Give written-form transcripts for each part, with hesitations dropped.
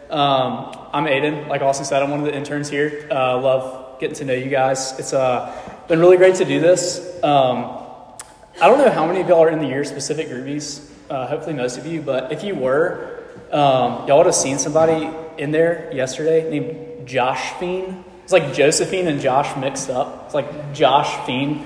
I'm Aiden. Like Austin said, I'm one of the interns here. Love getting to know you guys. It's been really great to do this. I don't know how many of y'all are in the year specific groupies. Hopefully most of you, but if you were, y'all would have seen somebody in there yesterday named Josh Fiend. It's like Josephine and Josh mixed up. It's like Josh Fiend.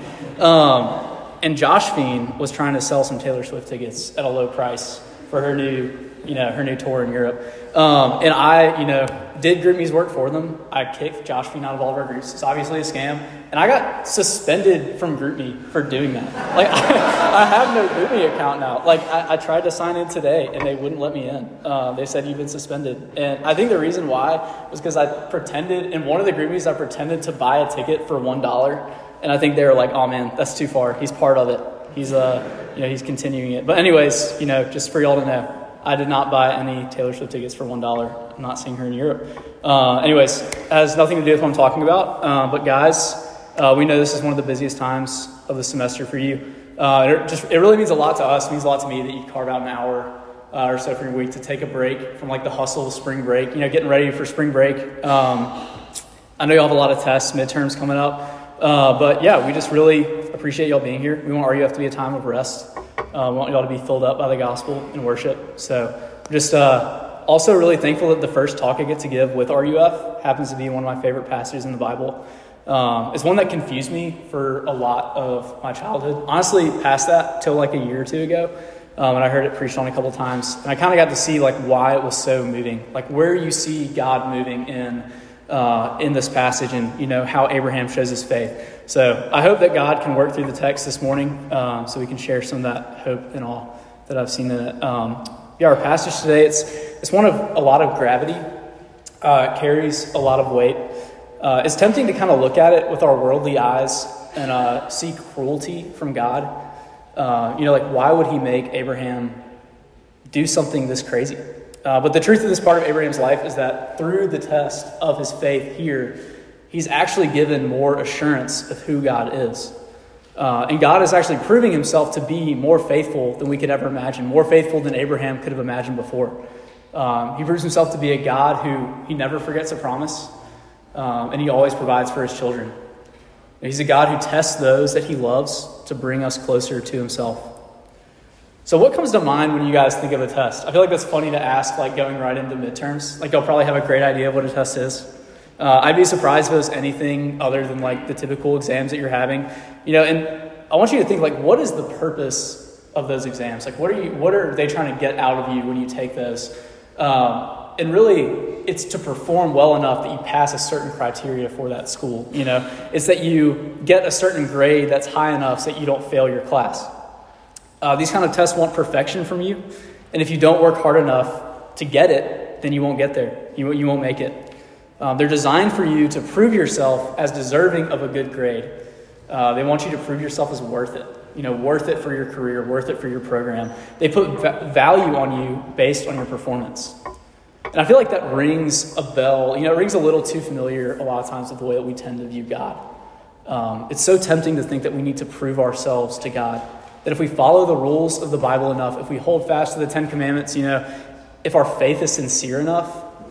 And Josh Fiend was trying to sell some Taylor Swift tickets at a low price for her new tour in Europe. And I, did GroupMe's work for them. I kicked Josh Fiend out of all of our groups. It's obviously a scam. And I got suspended from GroupMe for doing that. Like, I have no GroupMe account now. Like, I tried to sign in today, and they wouldn't let me in. They said, you've been suspended. And I think the reason why was because I pretended, in one of the GroupMes, I pretended to buy a ticket for $1. And I think they were like, oh, man, that's too far. He's part of it. He's continuing it. But anyways, just for y'all to know, I did not buy any Taylor Swift tickets for $1. I'm not seeing her in Europe. Anyways, it has nothing to do with what I'm talking about. But guys, we know this is one of the busiest times of the semester for you. It really means a lot to us. It means a lot to me that you carve out an hour or so for your week to take a break from like the hustle of spring break. Getting ready for spring break. I know you have a lot of tests, midterms coming up. But yeah, we just really appreciate y'all being here. We want RUF to be a time of rest. We want y'all to be filled up by the gospel and worship. So just also really thankful that the first talk I get to give with RUF happens to be one of my favorite passages in the Bible. It's one that confused me for a lot of my childhood. Honestly, past that till like a year or two ago. And I heard it preached on a couple times. And I kind of got to see like why it was so moving. Like where you see God moving in this passage and, how Abraham shows his faith. So I hope that God can work through the text this morning so we can share some of that hope and all that I've seen in it. Our passage today, it's one of a lot of gravity. It carries a lot of weight. It's tempting to kind of look at it with our worldly eyes and see cruelty from God. Why would he make Abraham do something this crazy? But the truth of this part of Abraham's life is that through the test of his faith here, he's actually given more assurance of who God is. And God is actually proving himself to be more faithful than we could ever imagine, more faithful than Abraham could have imagined before. He proves himself to be a God who he never forgets a promise, and he always provides for his children. He's a God who tests those that he loves to bring us closer to himself. So what comes to mind when you guys think of a test? I feel like that's funny to ask, like going right into midterms. Like you'll probably have a great idea of what a test is. I'd be surprised if it was anything other than like the typical exams that you're having. And I want you to think like, what is the purpose of those exams? Like what are they trying to get out of you when you take those? And really, it's to perform well enough that you pass a certain criteria for that school. It's that you get a certain grade that's high enough so that you don't fail your class. These kind of tests want perfection from you. And if you don't work hard enough to get it, then you won't get there. You won't make it. They're designed for you to prove yourself as deserving of a good grade. They want you to prove yourself as worth it. Worth it for your career, worth it for your program. They put value on you based on your performance. And I feel like that rings a bell. It rings a little too familiar a lot of times with the way that we tend to view God. It's so tempting to think that we need to prove ourselves to God. That if we follow the rules of the Bible enough, if we hold fast to the 10 Commandments, if our faith is sincere enough,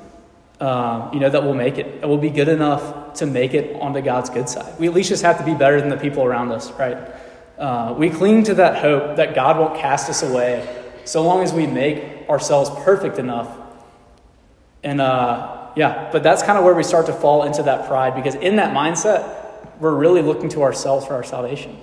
that we'll make it. That we'll be good enough to make it onto God's good side. We at least just have to be better than the people around us, right? We cling to that hope that God won't cast us away so long as we make ourselves perfect enough. And but that's kind of where we start to fall into that pride, because in that mindset, we're really looking to ourselves for our salvation.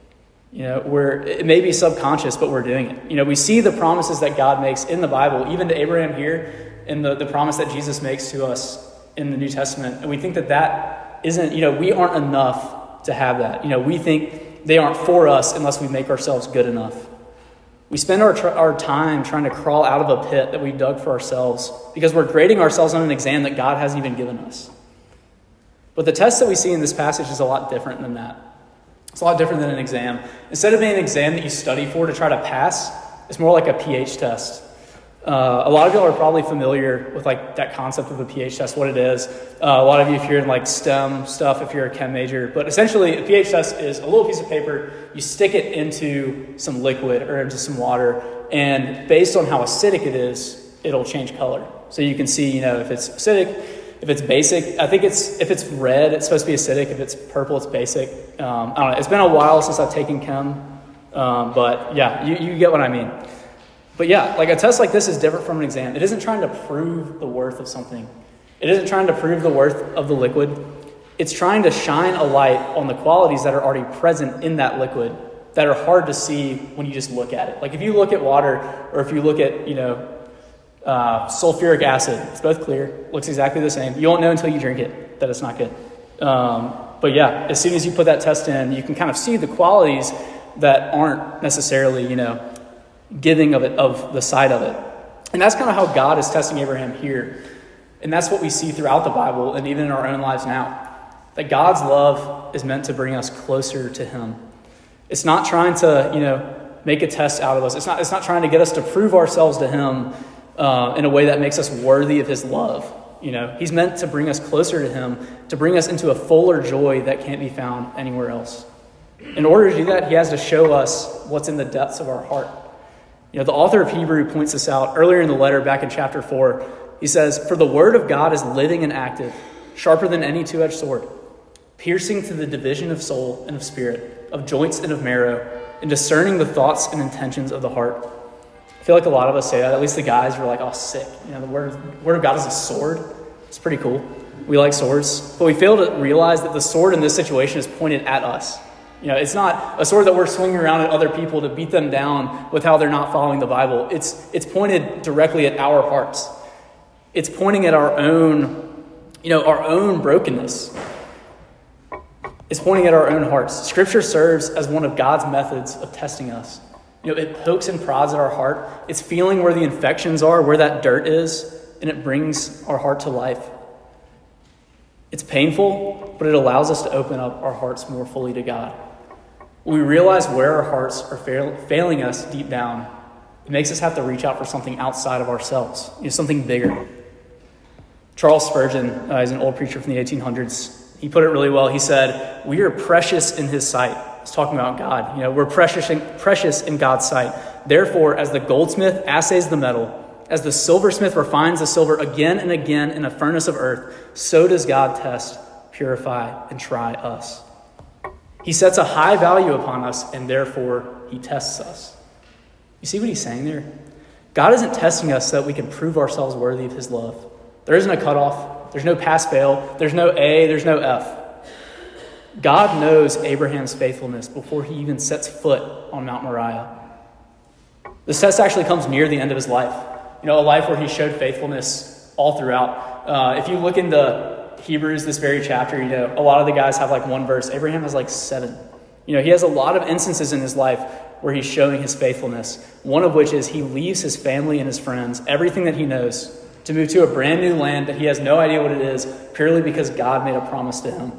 It may be subconscious, but we're doing it. We see the promises that God makes in the Bible, even to Abraham here, and the promise that Jesus makes to us in the New Testament. And we think that isn't, we aren't enough to have that. We think they aren't for us unless we make ourselves good enough. We spend our time trying to crawl out of a pit that we dug for ourselves because we're grading ourselves on an exam that God hasn't even given us. But the test that we see in this passage is a lot different than that. It's a lot different than an exam. Instead of being an exam that you study for to try to pass, it's more like a pH test. A lot of y'all are probably familiar with like that concept of a pH test, what it is. A lot of you, if you're in like STEM stuff, if you're a chem major, but essentially a pH test is a little piece of paper. You stick it into some liquid or into some water, and based on how acidic it is, it'll change color. So you can see, if it's acidic, if it's basic. I think if it's red, it's supposed to be acidic. If it's purple, it's basic. I don't know. It's been a while since I've taken chem. But yeah, you get what I mean. But yeah, like a test like this is different from an exam. It isn't trying to prove the worth of something. It isn't trying to prove the worth of the liquid. It's trying to shine a light on the qualities that are already present in that liquid that are hard to see when you just look at it. Like if you look at water, or if you look at, sulfuric acid, it's both clear, looks exactly the same. You won't know until you drink it that it's not good. But yeah, as soon as you put that test in, you can kind of see the qualities that aren't necessarily, giving of the side of it. And that's kind of how God is testing Abraham here. And that's what we see throughout the Bible and even in our own lives now. That God's love is meant to bring us closer to him. It's not trying to, make a test out of us. It's not trying to get us to prove ourselves to him in a way that makes us worthy of his love. He's meant to bring us closer to him, to bring us into a fuller joy that can't be found anywhere else. In order to do that, he has to show us what's in the depths of our heart. The author of Hebrew points this out earlier in the letter back in chapter 4. He says, "For the word of God is living and active, sharper than any two-edged sword, piercing to the division of soul and of spirit, of joints and of marrow, and discerning the thoughts and intentions of the heart." I feel like a lot of us say that. At least the guys were like, "Oh, sick." The word of God is a sword. It's pretty cool. We like swords. But we fail to realize that the sword in this situation is pointed at us. It's not a sword that we're swinging around at other people to beat them down with how they're not following the Bible. It's pointed directly at our hearts. It's pointing at our own brokenness. It's pointing at our own hearts. Scripture serves as one of God's methods of testing us. It pokes and prods at our heart. It's feeling where the infections are, where that dirt is, and it brings our heart to life. It's painful, but it allows us to open up our hearts more fully to God. When we realize where our hearts are failing us deep down, it makes us have to reach out for something outside of ourselves, something bigger. Charles Spurgeon is an old preacher from the 1800s. He put it really well. He said, "We are precious in his sight." He's talking about God. We're precious in God's sight. "Therefore, as the goldsmith assays the metal, as the silversmith refines the silver again and again in a furnace of earth, so does God test, purify, and try us." He sets a high value upon us, and therefore he tests us. You see what he's saying there? God isn't testing us so that we can prove ourselves worthy of his love. There isn't a cutoff. There's no pass-fail. There's no A. There's no F. God knows Abraham's faithfulness before he even sets foot on Mount Moriah. This test actually comes near the end of his life. A life where he showed faithfulness all throughout. If you look into Hebrews, this very chapter, a lot of the guys have like one verse. Abraham has like 7. He has a lot of instances in his life where he's showing his faithfulness. One of which is he leaves his family and his friends, everything that he knows, to move to a brand new land that he has no idea what it is, purely because God made a promise to him.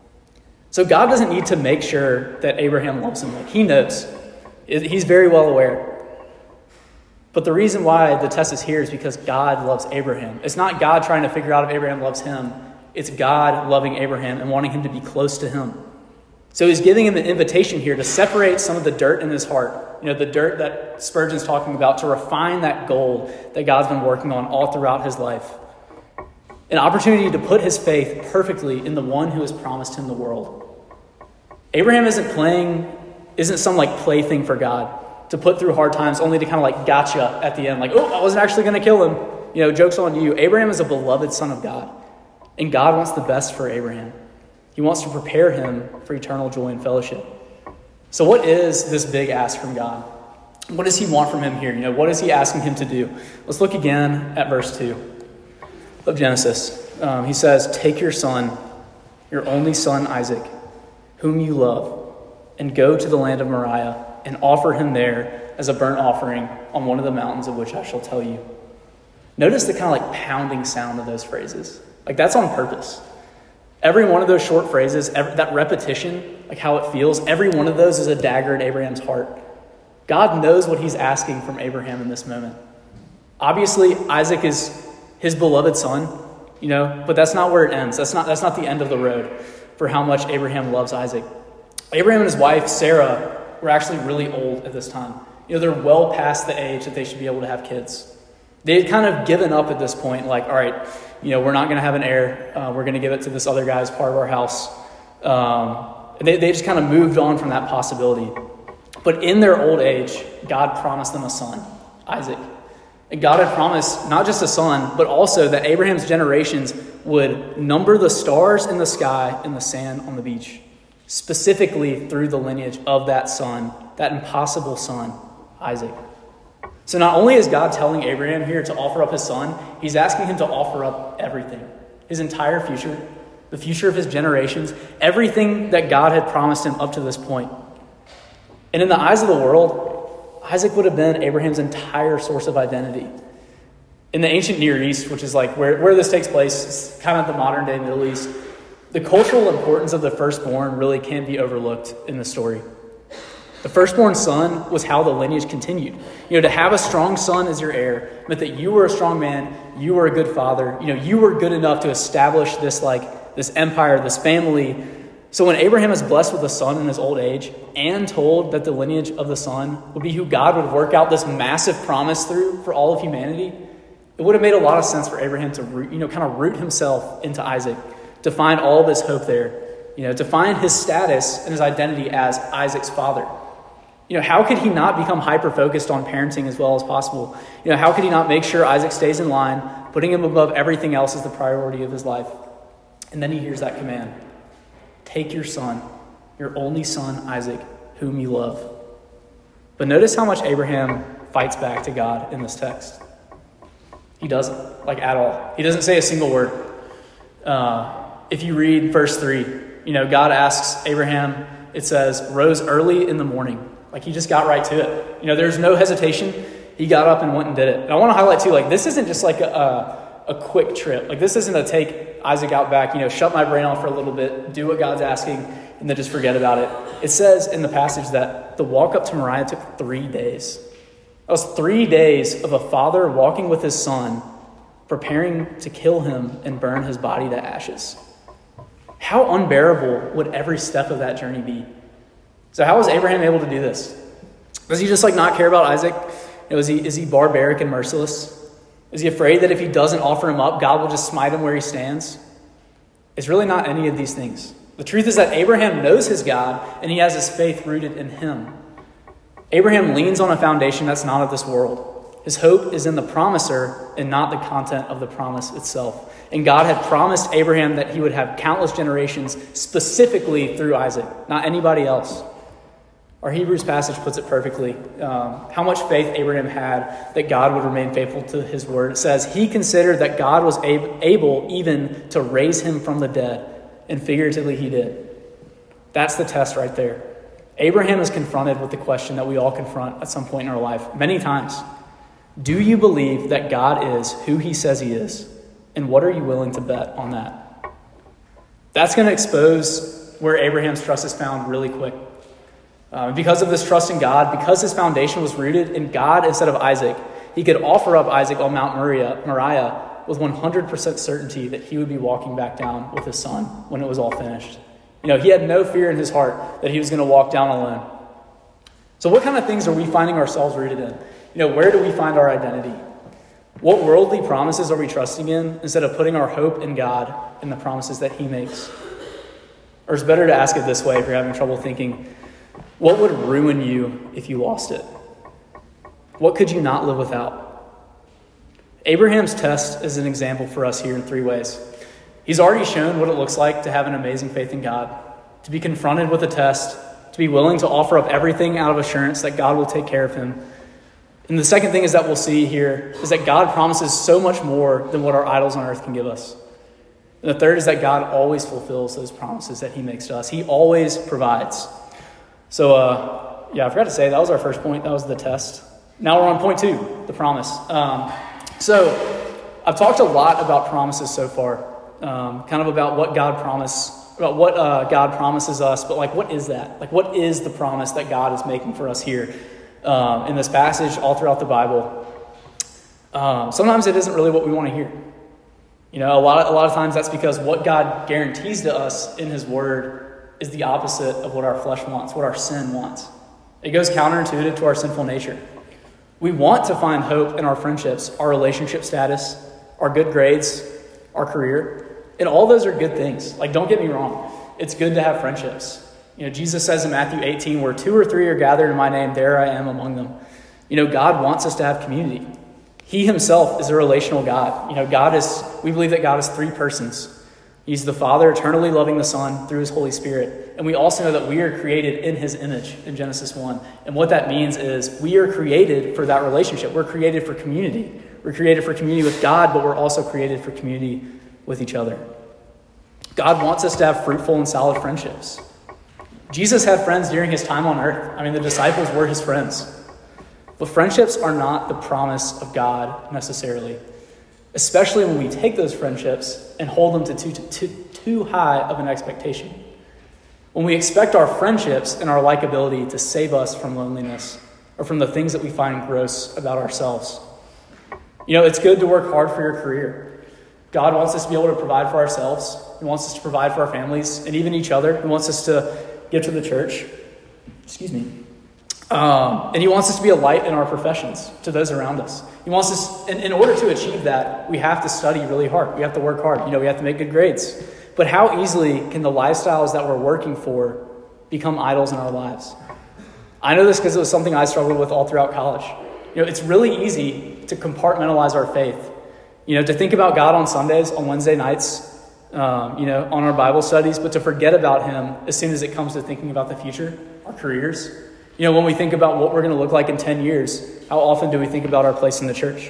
So God doesn't need to make sure that Abraham loves him. Like, he knows. He's very well aware. But the reason why the test is here is because God loves Abraham. It's not God trying to figure out if Abraham loves him. It's God loving Abraham and wanting him to be close to him. So he's giving him an invitation here to separate some of the dirt in his heart. The dirt that Spurgeon's talking about, to refine that gold that God's been working on all throughout his life. An opportunity to put his faith perfectly in the one who has promised him the world. Abraham isn't some like plaything for God to put through hard times only to kind of like gotcha at the end. Like, oh, I wasn't actually going to kill him. Joke's on you. Abraham is a beloved son of God. And God wants the best for Abraham. He wants to prepare him for eternal joy and fellowship. So what is this big ask from God? What does he want from him here? What is he asking him to do? Let's look again at verse 2 of Genesis. He says, "Take your son, your only son Isaac, whom you love, and go to the land of Moriah and offer him there as a burnt offering on one of the mountains of which I shall tell you." Notice the kind of like pounding sound of those phrases. Like, that's on purpose. Every one of those short phrases, that repetition, like how it feels, every one of those is a dagger in Abraham's heart. God knows what he's asking from Abraham in this moment. Obviously, Isaac is his beloved son, but that's not where it ends. That's not the end of the road for how much Abraham loves Isaac. Abraham and his wife, Sarah, were actually really old at this time. They're well past the age that they should be able to have kids. They had kind of given up at this point, like, all right, we're not going to have an heir. We're going to give it to this other guy as part of our house. And they just kind of moved on from that possibility. But in their old age, God promised them a son, Isaac. And God had promised not just a son, but also that Abraham's generations would number the stars in the sky and the sand on the beach, specifically through the lineage of that son, that impossible son, Isaac. So not only is God telling Abraham here to offer up his son, he's asking him to offer up everything, his entire future, the future of his generations, everything that God had promised him up to this point. And in the eyes of the world, Isaac would have been Abraham's entire source of identity. In the ancient Near East, which is like where this takes place, it's kind of the modern day Middle East, the cultural importance of the firstborn really can't be overlooked in the story. The firstborn son was how the lineage continued. To have a strong son as your heir meant that you were a strong man, you were a good father, you were good enough to establish this empire, this family. So when Abraham is blessed with a son in his old age and told that the lineage of the son would be who God would work out this massive promise through for all of humanity, it would have made a lot of sense for Abraham to root himself into Isaac, to find all of his hope there, to find his status and his identity as Isaac's father. How could he not become hyper-focused on parenting as well as possible? How could he not make sure Isaac stays in line, putting him above everything else as the priority of his life? And then he hears that command. Take your son, your only son, Isaac, whom you love. But notice how much Abraham fights back to God in this text. He doesn't, at all. He doesn't say a single word. If you read verse 3, God asks Abraham, it says, rose early in the morning. He just got right to it. There's no hesitation. He got up and went and did it. And I want to highlight too, this isn't just a quick trip. This isn't a take Isaac out back, shut my brain off for a little bit, do what God's asking, and then just forget about it. It says in the passage that the walk up to Moriah took 3 days. That was 3 days of a father walking with his son, preparing to kill him and burn his body to ashes. How unbearable would every step of that journey be? So how was Abraham able to do this? Does he just not care about Isaac? Is he barbaric and merciless? Is he afraid that if he doesn't offer him up, God will just smite him where he stands? It's really not any of these things. The truth is that Abraham knows his God and he has his faith rooted in him. Abraham leans on a foundation that's not of this world. His hope is in the promiser and not the content of the promise itself. And God had promised Abraham that he would have countless generations specifically through Isaac, not anybody else. Our Hebrews passage puts it perfectly. How much faith Abraham had that God would remain faithful to his word. It says, he considered that God was able even to raise him from the dead. And figuratively he did. That's the test right there. Abraham is confronted with the question that we all confront at some point in our life, many times. Do you believe that God is who he says he is? And what are you willing to bet on that? That's going to expose where Abraham's trust is found really quick. Because of this trust in God, because his foundation was rooted in God instead of Isaac, he could offer up Isaac on Mount Moriah with 100% certainty that he would be walking back down with his son when it was all finished. He had no fear in his heart that he was going to walk down alone. So what kind of things are we finding ourselves rooted in? Where do we find our identity? What worldly promises are we trusting in instead of putting our hope in God and the promises that he makes? Or it's better to ask it this way if you're having trouble thinking. What would ruin you if you lost it? What could you not live without? Abraham's test is an example for us here in 3 ways. He's already shown what it looks like to have an amazing faith in God, to be confronted with a test, to be willing to offer up everything out of assurance that God will take care of him. And the second thing is that we'll see here is that God promises so much more than what our idols on earth can give us. And the third is that God always fulfills those promises that he makes to us. He always provides. So, I forgot to say, that was our first point. That was the test. Now we're on point 2, the promise. So I've talked a lot about promises so far, kind of about what God God promises us, but what is that? What is the promise that God is making for us here in this passage, all throughout the Bible? Sometimes it isn't really what we want to hear. A lot of times that's because what God guarantees to us in his word is the opposite of what our flesh wants, what our sin wants. It goes counterintuitive to our sinful nature. We want to find hope in our friendships, our relationship status, our good grades, our career. And all those are good things. Like, don't get me wrong. It's good to have friendships. Jesus says in Matthew 18, where 2 or 3 are gathered in my name, there I am among them. God wants us to have community. He himself is a relational God. We believe that God is 3 persons. He's the Father, eternally loving the Son through his Holy Spirit. And we also know that we are created in his image in Genesis 1. And what that means is we are created for that relationship. We're created for community. We're created for community with God, but we're also created for community with each other. God wants us to have fruitful and solid friendships. Jesus had friends during his time on earth. The disciples were his friends. But friendships are not the promise of God necessarily, especially when we take those friendships and hold them to too high of an expectation. When we expect our friendships and our likability to save us from loneliness or from the things that we find gross about ourselves. It's good to work hard for your career. God wants us to be able to provide for ourselves. He wants us to provide for our families and even each other. He wants us to give to the church. And he wants us to be a light in our professions to those around us. He wants us, and in order to achieve that, we have to study really hard. We have to work hard. We have to make good grades. But how easily can the lifestyles that we're working for become idols in our lives? I know this because it was something I struggled with all throughout college. It's really easy to compartmentalize our faith. To think about God on Sundays, on Wednesday nights, on our Bible studies, but to forget about him as soon as it comes to thinking about the future, our careers. When we think about what we're going to look like in 10 years, how often do we think about our place in the church?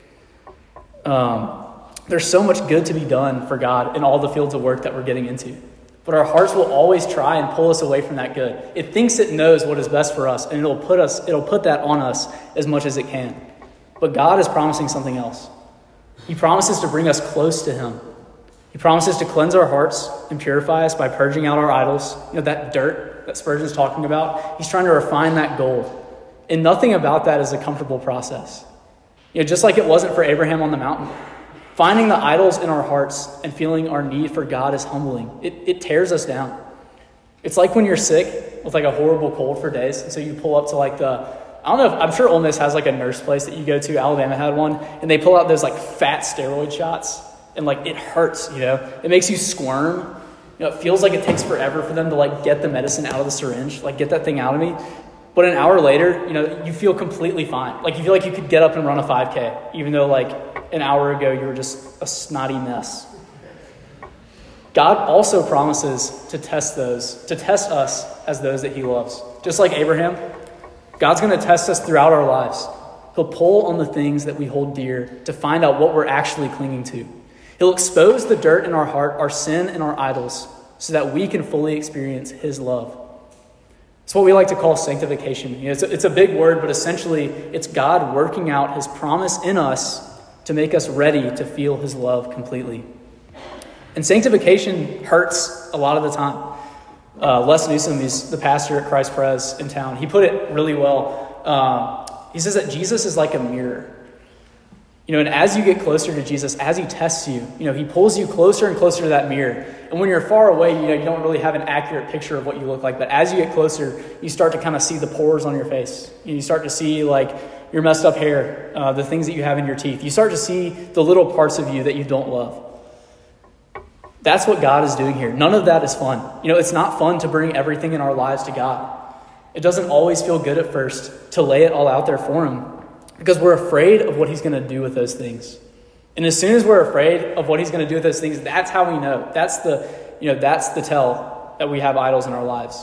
There's so much good to be done for God in all the fields of work that we're getting into. But our hearts will always try and pull us away from that good. It thinks it knows what is best for us, and it'll put that on us as much as it can. But God is promising something else. He promises to bring us close to him. He promises to cleanse our hearts and purify us by purging out our idols. That dirt that Spurgeon's talking about. He's trying to refine that gold. And nothing about that is a comfortable process. Just like it wasn't for Abraham on the mountain. Finding the idols in our hearts and feeling our need for God is humbling. It tears us down. It's like when you're sick with a horrible cold for days. And so you pull up to I'm sure Ole Miss has a nurse place that you go to. Alabama had one. And they pull out those fat steroid shots. And it hurts, It makes you squirm. It feels like it takes forever for them to get the medicine out of the syringe, get that thing out of me. But an hour later, you feel completely fine. You feel like you could get up and run a 5K, even though an hour ago you were just a snotty mess. God also promises to test us as those that he loves. Just like Abraham, God's going to test us throughout our lives. He'll pull on the things that we hold dear to find out what we're actually clinging to. He'll expose the dirt in our heart, our sin and our idols, so that we can fully experience his love. It's what we like to call sanctification. It's a big word, but essentially it's God working out his promise in us to make us ready to feel his love completely. And sanctification hurts a lot of the time. Les Newsom, he's the pastor at Christ Pres in town. He put it really well. He says that Jesus is like a mirror. And as you get closer to Jesus, as he tests you, he pulls you closer and closer to that mirror. And when you're far away, you don't really have an accurate picture of what you look like. But as you get closer, you start to kind of see the pores on your face. You start to see your messed up hair, the things that you have in your teeth. You start to see the little parts of you that you don't love. That's what God is doing here. None of that is fun. It's not fun to bring everything in our lives to God. It doesn't always feel good at first to lay it all out there for him, because we're afraid of what he's going to do with those things. And as soon as we're afraid of what he's going to do with those things, that's how we know. That's the tell that we have idols in our lives.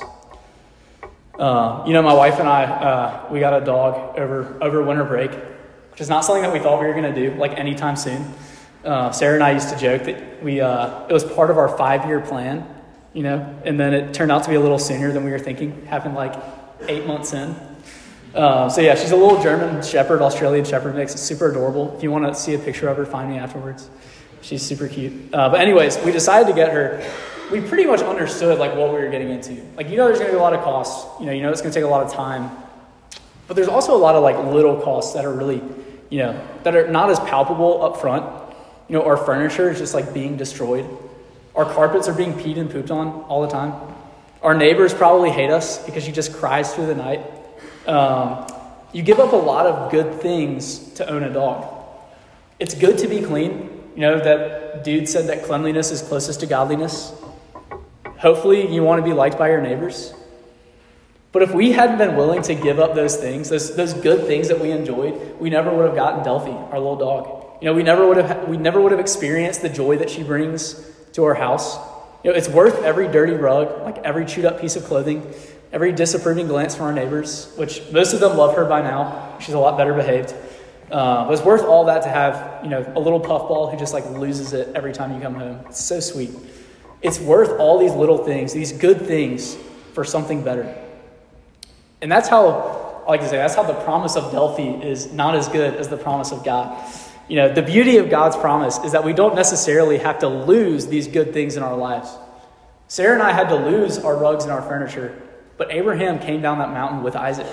My wife and I, we got a dog over winter break, which is not something that we thought we were going to do anytime soon. Sarah and I used to joke that it was part of our 5-year plan, and then it turned out to be a little sooner than we were thinking, happened 8 months in. She's a little German Shepherd, Australian Shepherd mix. It's super adorable. If you want to see a picture of her, find me afterwards. She's super cute. But anyways, we decided to get her. We pretty much understood what we were getting into. There's going to be a lot of costs. It's going to take a lot of time. But there's also a lot of little costs that are really, that are not as palpable up front. Our furniture is just being destroyed. Our carpets are being peed and pooped on all the time. Our neighbors probably hate us because she just cries through the night. You give up a lot of good things to own a dog. It's good to be clean. You know, that dude said that cleanliness is closest to godliness. Hopefully you want to be liked by your neighbors. But if we hadn't been willing to give up those things, those good things that we enjoyed, we never would have gotten Delphi, our little dog. You know, we never would have experienced the joy that she brings to our house. You know, it's worth every dirty rug, like every chewed up piece of clothing, every disapproving glance from our neighbors, which most of them love her by now. She's a lot better behaved. But it's worth all that to have, you know, a little puffball who just like loses it every time you come home. It's so sweet. It's worth all these little things, these good things, for something better. And that's how, I like to say, that's how the promise of Delphi is not as good as the promise of God. You know, the beauty of God's promise is that we don't necessarily have to lose these good things in our lives. Sarah and I had to lose our rugs and our furniture, but Abraham came down that mountain with Isaac.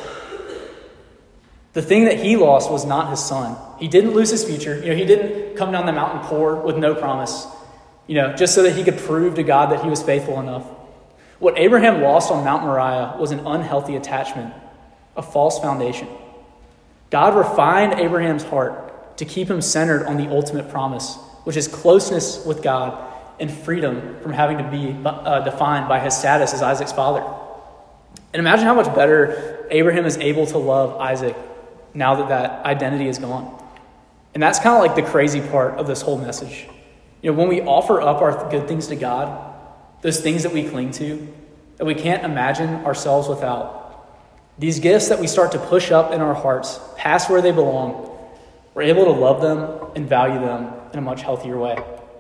The thing that he lost was not his son. He didn't lose his future. You know, he didn't come down the mountain poor with no promise, you know, just so that he could prove to God that he was faithful enough. What Abraham lost on Mount Moriah was an unhealthy attachment, a false foundation. God refined Abraham's heart to keep him centered on the ultimate promise, which is closeness with God and freedom from having to be defined by his status as Isaac's father. And imagine how much better Abraham is able to love Isaac now that that identity is gone. And that's kind of like the crazy part of this whole message. You know, when we offer up our good things to God, those things that we cling to, that we can't imagine ourselves without, these gifts that we start to push up in our hearts past where they belong, we're able to love them and value them in a much healthier way.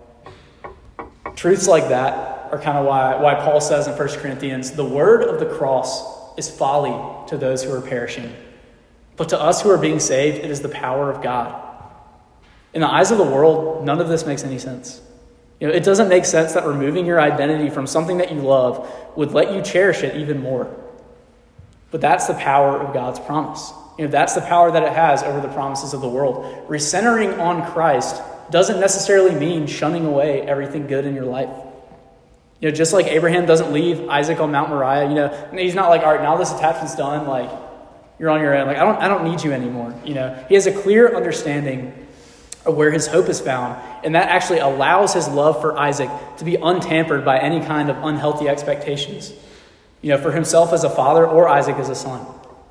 Truths like that are kind of why Paul says in 1 Corinthians, the word of the cross is folly to those who are perishing. But to us who are being saved, it is the power of God. In the eyes of the world, none of this makes any sense. You know, it doesn't make sense that removing your identity from something that you love would let you cherish it even more. But that's the power of God's promise. You know, that's the power that it has over the promises of the world. Recentering on Christ doesn't necessarily mean shunning away everything good in your life. You know, just like Abraham doesn't leave Isaac on Mount Moriah, you know, he's not like, all right, now this attachment's done, like, you're on your own. Like, I don't need you anymore. You know, he has a clear understanding of where his hope is found, and that actually allows his love for Isaac to be untampered by any kind of unhealthy expectations, you know, for himself as a father or Isaac as a son.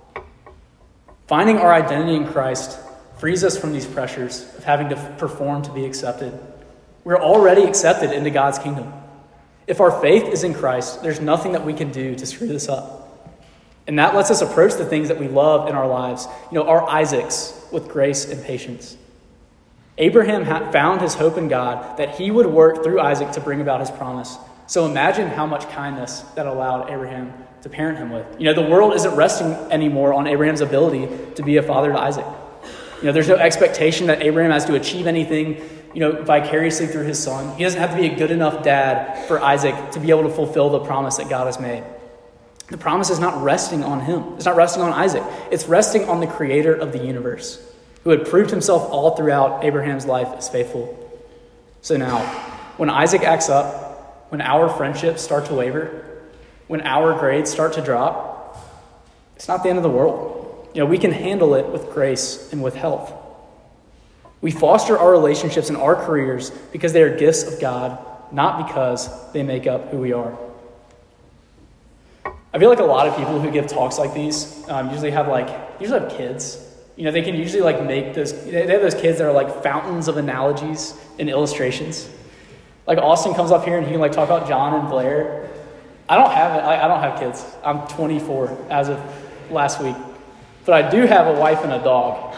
Finding our identity in Christ frees us from these pressures of having to perform to be accepted. We're already accepted into God's kingdom. If our faith is in Christ, there's nothing that we can do to screw this up. And that lets us approach the things that we love in our lives, you know, our Isaacs, with grace and patience. Abraham found his hope in God that he would work through Isaac to bring about his promise. So imagine how much kindness that allowed Abraham to parent him with. You know, the world isn't resting anymore on Abraham's ability to be a father to Isaac. You know, there's no expectation that Abraham has to achieve anything, you know, vicariously through his son. He doesn't have to be a good enough dad for Isaac to be able to fulfill the promise that God has made. The promise is not resting on him. It's not resting on Isaac. It's resting on the creator of the universe, who had proved himself all throughout Abraham's life as faithful. So now, when Isaac acts up, when our friendships start to waver, when our grades start to drop, it's not the end of the world. You know, we can handle it with grace and with health. We foster our relationships and our careers because they are gifts of God, not because they make up who we are. I feel like a lot of people who give talks like these usually have kids. You know, they can usually like make those, they have those kids that are like fountains of analogies and illustrations. Like Austin comes up here and he can like talk about John and Blair. I don't have kids. I'm 24 as of last week. But I do have a wife and a dog.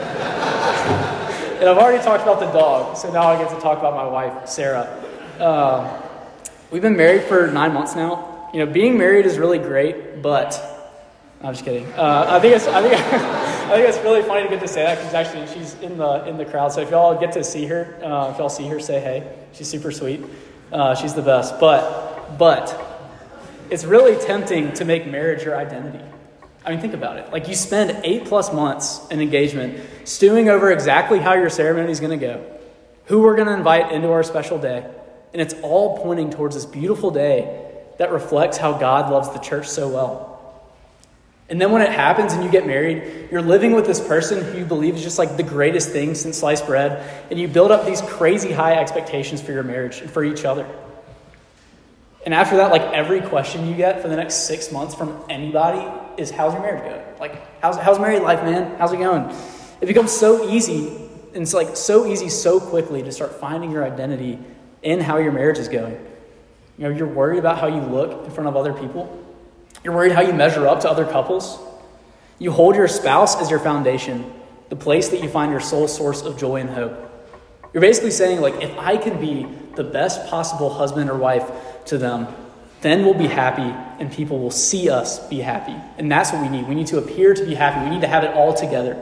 And I've already talked about the dog, so now I get to talk about my wife, Sarah. We've been married for 9 months now. You know, being married is really great, but I'm just kidding. I think it's really funny to get to say that because actually she's in the crowd. So if y'all get to see her, if y'all see her, say hey. She's super sweet. She's the best. But it's really tempting to make marriage your identity. I mean, think about it. Like, you spend 8+ months in engagement stewing over exactly how your ceremony is going to go, who we're going to invite into our special day, and it's all pointing towards this beautiful day that reflects how God loves the church so well. And then when it happens and you get married, you're living with this person who you believe is just like the greatest thing since sliced bread, and you build up these crazy high expectations for your marriage and for each other. And after that, like every question you get for the next 6 months from anybody is, how's your marriage going? Like, how's married life, man? How's it going? It becomes so easy, and it's like so easy so quickly to start finding your identity in how your marriage is going. You know, you're worried about how you look in front of other people. You're worried how you measure up to other couples. You hold your spouse as your foundation, the place that you find your sole source of joy and hope. You're basically saying, like, if I can be the best possible husband or wife to them, then we'll be happy and people will see us be happy. And that's what we need. We need to appear to be happy. We need to have it all together.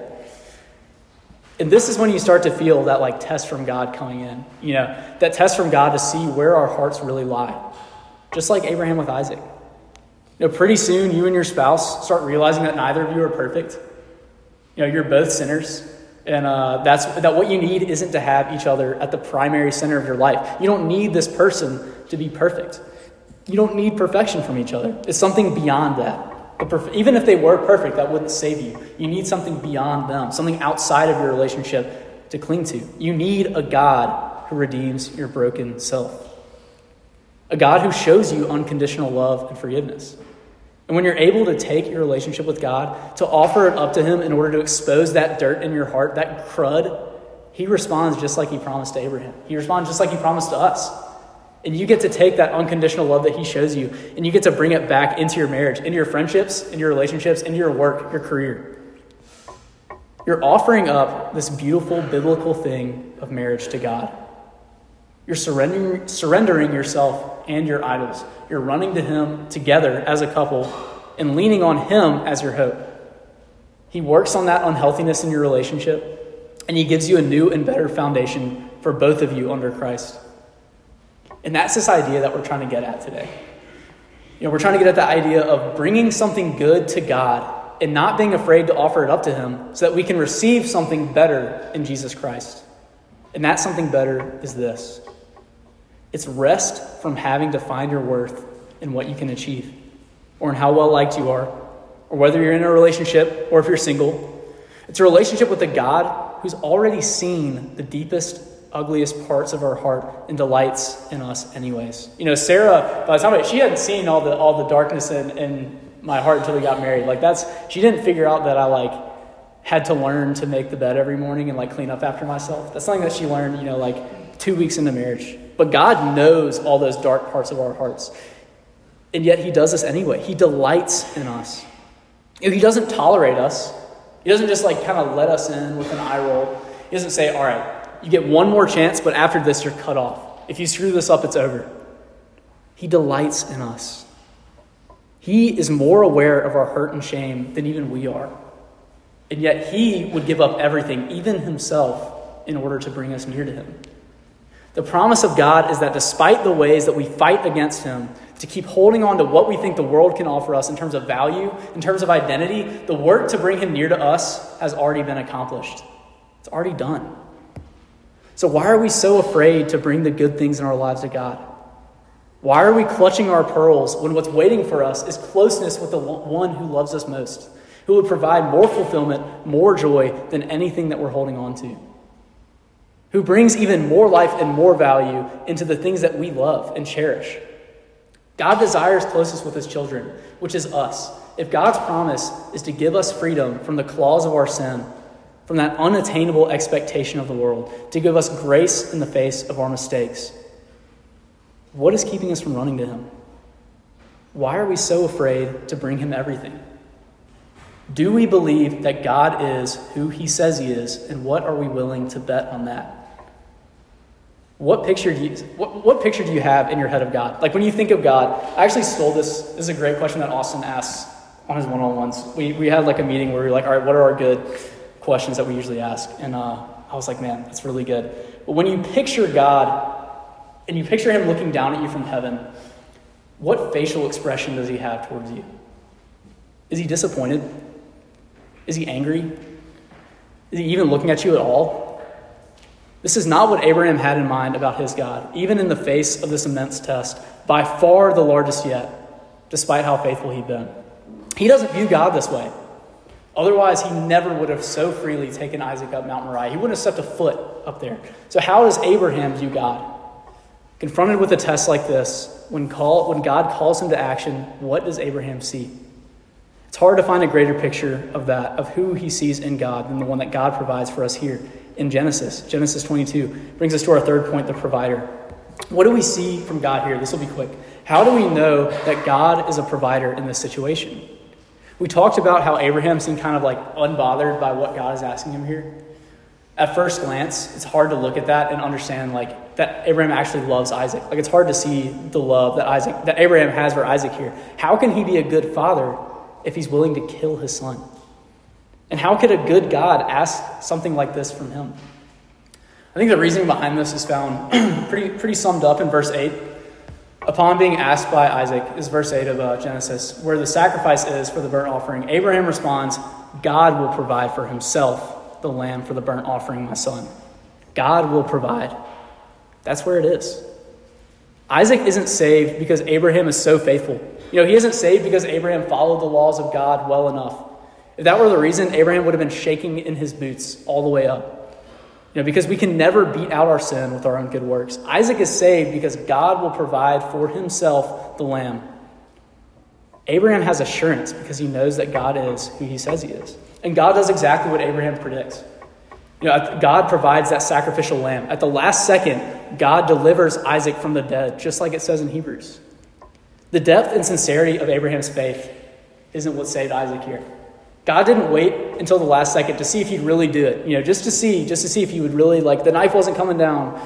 And this is when you start to feel that like test from God coming in, you know, that test from God to see where our hearts really lie. Just like Abraham with Isaac. You know, pretty soon you and your spouse start realizing that neither of you are perfect. You know, you're both sinners. And that what you need isn't to have each other at the primary center of your life. You don't need this person to be perfect. You don't need perfection from each other. It's something beyond that. Even if they were perfect, that wouldn't save you. You need something beyond them, something outside of your relationship to cling to. You need a God who redeems your broken self. A God who shows you unconditional love and forgiveness. And when you're able to take your relationship with God, to offer it up to him in order to expose that dirt in your heart, that crud, he responds just like he promised to Abraham. He responds just like he promised to us. And you get to take that unconditional love that he shows you, and you get to bring it back into your marriage, into your friendships, into your relationships, into your work, your career. You're offering up this beautiful biblical thing of marriage to God. You're surrendering yourself and your idols. You're running to him together as a couple and leaning on him as your hope. He works on that unhealthiness in your relationship, and he gives you a new and better foundation for both of you under Christ. And that's this idea that we're trying to get at today. You know, we're trying to get at the idea of bringing something good to God and not being afraid to offer it up to him so that we can receive something better in Jesus Christ. And that something better is this. It's rest from having to find your worth in what you can achieve or in how well liked you are or whether you're in a relationship or if you're single. It's a relationship with a God who's already seen the deepest, ugliest parts of our heart and delights in us anyways. You know, Sarah, by the time she hadn't seen all the darkness in my heart until we got married. She didn't figure out that I had to learn to make the bed every morning and clean up after myself. That's something that she learned, 2 weeks into marriage. But God knows all those dark parts of our hearts. And yet he does this anyway. He delights in us. He doesn't tolerate us. He doesn't just kind of let us in with an eye roll. He doesn't say, all right, you get one more chance, but after this, you're cut off. If you screw this up, it's over. He delights in us. He is more aware of our hurt and shame than even we are. And yet he would give up everything, even himself, in order to bring us near to him. The promise of God is that despite the ways that we fight against him, to keep holding on to what we think the world can offer us in terms of value, in terms of identity, the work to bring him near to us has already been accomplished. It's already done. So why are we so afraid to bring the good things in our lives to God? Why are we clutching our pearls when what's waiting for us is closeness with the one who loves us most, who would provide more fulfillment, more joy than anything that we're holding on to, who brings even more life and more value into the things that we love and cherish? God desires closeness with his children, which is us. If God's promise is to give us freedom from the claws of our sin, from that unattainable expectation of the world, to give us grace in the face of our mistakes, what is keeping us from running to him? Why are we so afraid to bring him everything? Do we believe that God is who he says he is, and what are we willing to bet on that? What picture do you have in your head of God? When you think of God, I actually stole this. This is a great question that Austin asks on his one-on-ones. We had a meeting where we were all right, what are our good questions that we usually ask? And I was like, man, that's really good. But when you picture God and you picture him looking down at you from heaven, what facial expression does he have towards you? Is he disappointed? Is he angry? Is he even looking at you at all? This is not what Abraham had in mind about his God, even in the face of this immense test, by far the largest yet, despite how faithful he'd been. He doesn't view God this way. Otherwise, he never would have so freely taken Isaac up Mount Moriah. He wouldn't have stepped a foot up there. So how does Abraham view God? Confronted with a test like this, when God calls him to action, what does Abraham see? It's hard to find a greater picture of that, of who he sees in God, than the one that God provides for us here in Genesis. Genesis 22 brings us to our third point, the provider. What do we see from God here? This will be quick. How do we know that God is a provider in this situation? We talked about how Abraham seemed kind of like unbothered by what God is asking him here. At first glance, it's hard to look at that and understand like that Abraham actually loves Isaac. Like it's hard to see the love that Abraham has for Isaac here. How can he be a good father if he's willing to kill his son? And how could a good God ask something like this from him? I think the reasoning behind this is found pretty summed up in verse 8. Upon being asked by Isaac, is verse 8 of Genesis, where the sacrifice is for the burnt offering, Abraham responds, God will provide for himself the lamb for the burnt offering, my son. God will provide. That's where it is. Isaac isn't saved because Abraham is so faithful. He isn't saved because Abraham followed the laws of God well enough. If that were the reason, Abraham would have been shaking in his boots all the way up. Because we can never beat out our sin with our own good works. Isaac is saved because God will provide for himself the lamb. Abraham has assurance because he knows that God is who he says he is. And God does exactly what Abraham predicts. God provides that sacrificial lamb. At the last second, God delivers Isaac from the dead, just like it says in Hebrews. The depth and sincerity of Abraham's faith isn't what saved Isaac here. God didn't wait until the last second to see if he'd really do it. Just to see if he would really, the knife wasn't coming down.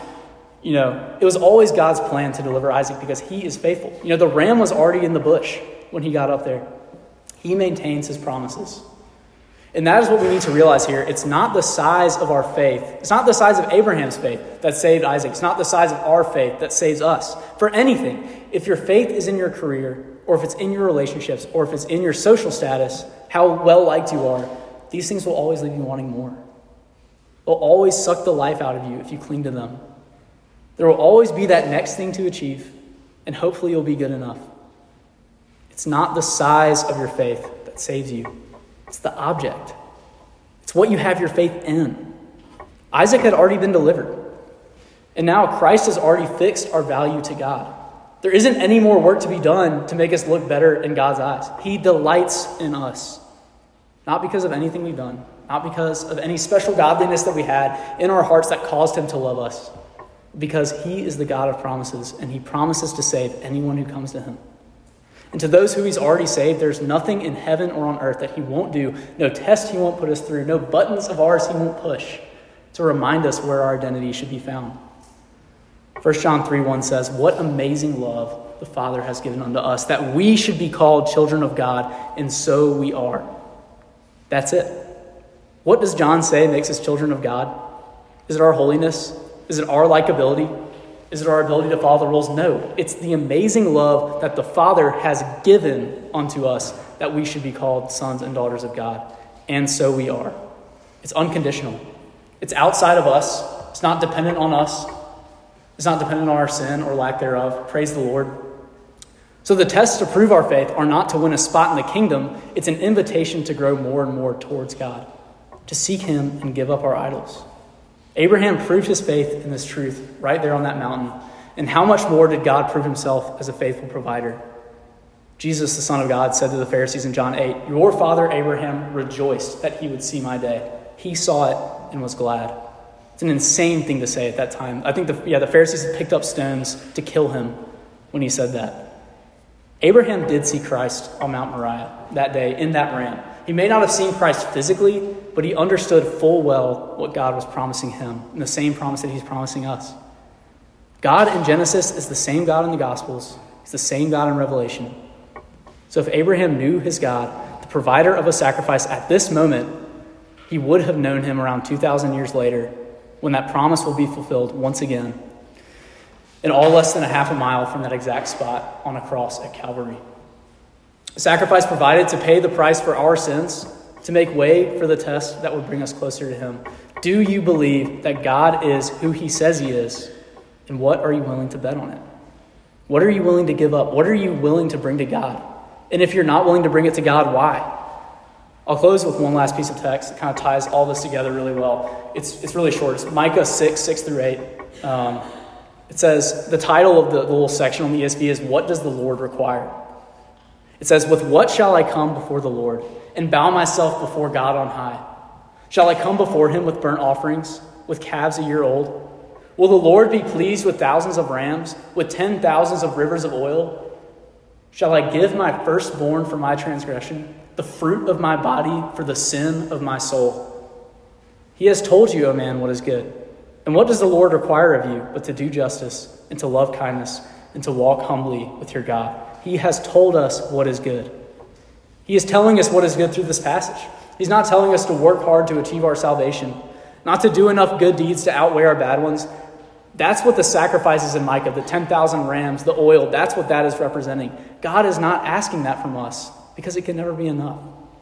It was always God's plan to deliver Isaac because he is faithful. The ram was already in the bush when he got up there. He maintains his promises. And that is what we need to realize here. It's not the size of our faith. It's not the size of Abraham's faith that saved Isaac. It's not the size of our faith that saves us. For anything, if your faith is in your career, or if it's in your relationships, or if it's in your social status, how well-liked you are, these things will always leave you wanting more. They'll always suck the life out of you if you cling to them. There will always be that next thing to achieve, and hopefully you'll be good enough. It's not the size of your faith that saves you. It's the object. It's what you have your faith in. Isaac had already been delivered. And now Christ has already fixed our value to God. There isn't any more work to be done to make us look better in God's eyes. He delights in us. Not because of anything we've done. Not because of any special godliness that we had in our hearts that caused him to love us. Because he is the God of promises, and he promises to save anyone who comes to him. And to those who he's already saved, there's nothing in heaven or on earth that he won't do. No test he won't put us through. No buttons of ours he won't push to remind us where our identity should be found. 1 John 3:1 says, what amazing love the Father has given unto us, that we should be called children of God, and so we are. That's it. What does John say makes us children of God? Is it our holiness? Is it our likability? Is it our ability to follow the rules? No. It's the amazing love that the Father has given unto us that we should be called sons and daughters of God. And so we are. It's unconditional. It's outside of us. It's not dependent on us. It's not dependent on our sin or lack thereof. Praise the Lord. So the tests to prove our faith are not to win a spot in the kingdom. It's an invitation to grow more and more towards God, to seek him and give up our idols. Abraham proved his faith in this truth right there on that mountain. And how much more did God prove himself as a faithful provider? Jesus, the Son of God, said to the Pharisees in John 8, your father Abraham rejoiced that he would see my day. He saw it and was glad. It's an insane thing to say at that time. I think the Pharisees had picked up stones to kill him when he said that. Abraham did see Christ on Mount Moriah that day in that ram. He may not have seen Christ physically, but he understood full well what God was promising him and the same promise that he's promising us. God in Genesis is the same God in the Gospels. He's the same God in Revelation. So if Abraham knew his God, the provider of a sacrifice at this moment, he would have known him around 2,000 years later when that promise will be fulfilled once again, and all less than a half a mile from that exact spot on a cross at Calvary. A sacrifice provided to pay the price for our sins, to make way for the test that would bring us closer to him. Do you believe that God is who he says he is? And what are you willing to bet on it? What are you willing to give up? What are you willing to bring to God? And if you're not willing to bring it to God, why? I'll close with one last piece of text that kind of ties all this together really well. It's really short. It's Micah 6:6-8. It says, the title of the little section on the ESV is, "What does the Lord require?" It says, "With what shall I come before the Lord and bow myself before God on high? Shall I come before him with burnt offerings, with calves a year old? Will the Lord be pleased with thousands of rams, with 10,000s of rivers of oil? Shall I give my firstborn for my transgression, the fruit of my body for the sin of my soul? He has told you, O man, what is good. And what does the Lord require of you but to do justice and to love kindness and to walk humbly with your God?" He has told us what is good. He is telling us what is good through this passage. He's not telling us to work hard to achieve our salvation, not to do enough good deeds to outweigh our bad ones. That's what the sacrifices in Micah, the 10,000 rams, the oil, that's what that is representing. God is not asking that from us because it can never be enough.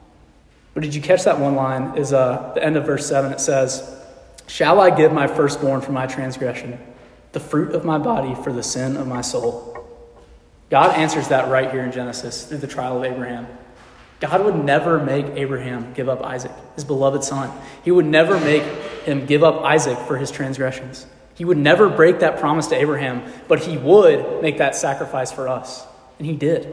But did you catch that one line? Is the end of verse 7. It says, "Shall I give my firstborn for my transgression, the fruit of my body for the sin of my soul?" God answers that right here in Genesis through the trial of Abraham. God would never make Abraham give up Isaac, his beloved son. He would never make him give up Isaac for his transgressions. He would never break that promise to Abraham, but he would make that sacrifice for us. And he did.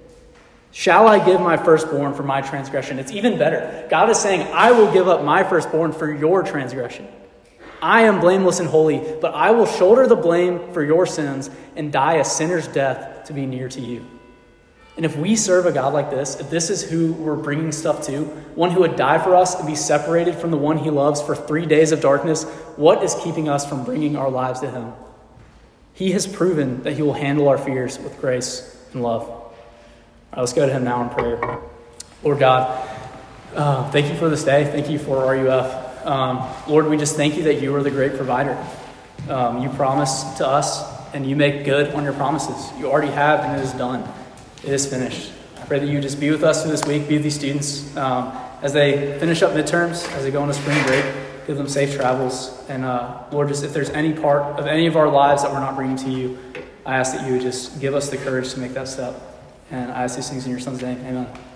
Shall I give my firstborn for my transgression? It's even better. God is saying, I will give up my firstborn for your transgression. I am blameless and holy, but I will shoulder the blame for your sins and die a sinner's death to be near to you. And if we serve a God like this, if this is who we're bringing stuff to, one who would die for us and be separated from the one he loves for 3 days of darkness, what is keeping us from bringing our lives to him? He has proven that he will handle our fears with grace and love. All right, let's go to him now in prayer. Lord God, thank you for this day. Thank you for RUF. Lord, we just thank you that you are the great provider. You promise to us and you make good on your promises. You already have, and it is done. It is finished. I pray that you just be with us through this week, be with these students as they finish up midterms, as they go into spring break, give them safe travels. And Lord, just if there's any part of any of our lives that we're not bringing to you, I ask that you would just give us the courage to make that step. And I ask these things in your son's name. Amen.